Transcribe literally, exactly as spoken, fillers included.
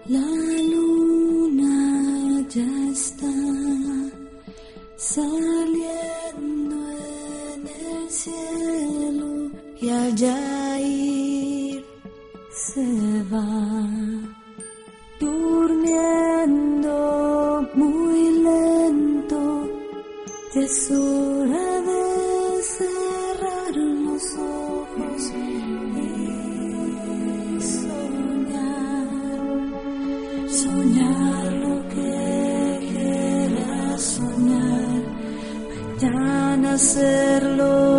La luna ya está saliendo en el cielo y al Yair se va durmiendo muy lento. Ya es hora de cerrar los ojos y soñar, soñar lo que quieras soñar, mañana hacerlo.